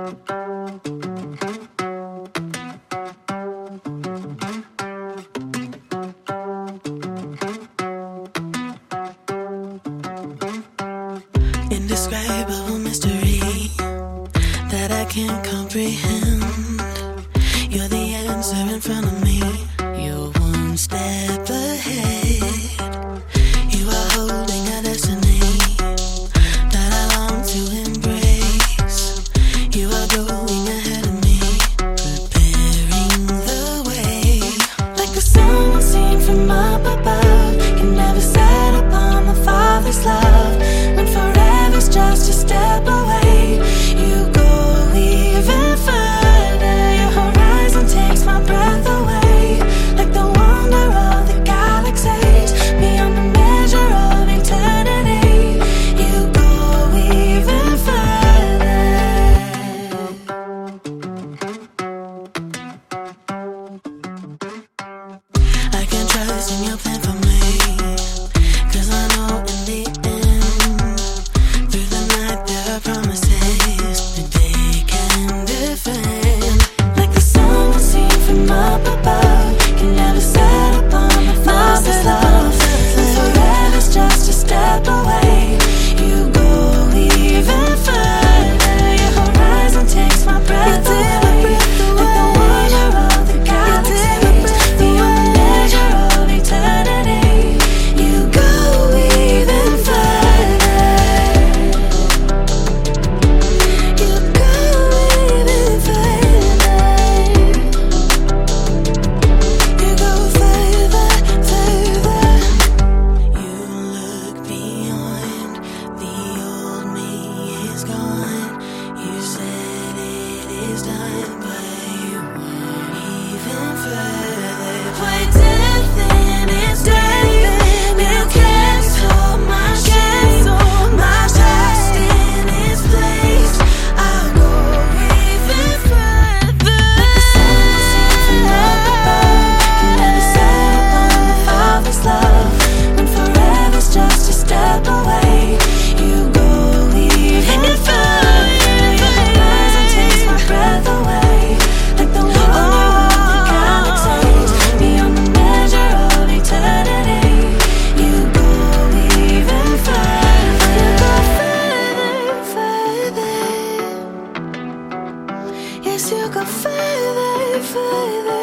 Indescribable mystery that I can't comprehend. You're the answer in front of me. You're one step ahead. You are holding a destiny that I long to embrace. You are going ahead of me, preparing the way. Like a song seen from up above, can never set upon the Father's love. When forever's just a step away, you go even further. Your horizon takes my breath away. Like the wonder of the galaxies, beyond the measure of eternity, you go even further. I can trust in your plan for me, 'cause I know in the end, through the night there are promises that they can defend. Like the sun seen from up above, can never set upon the Father's love. When forever's just a step away, you go even further. Your horizon takes my breath away. Like the wonder of the galaxies, beyond the measure of eternity, you go even further. You go even further. You go further, further. You look beyond, the old me is gone. You said it is done, but you won't even further. Play death in its day. You can't hold my shame, my trust in its place. I'll go even further. Like the sun seen from up above, can never set upon the Father's love. When forever's just a step away, you go even further. Your horizon takes my breath away. Like the wonder of the galaxies, beyond the measure of eternity, you go even further. You go further, further. Yes, you go further, further.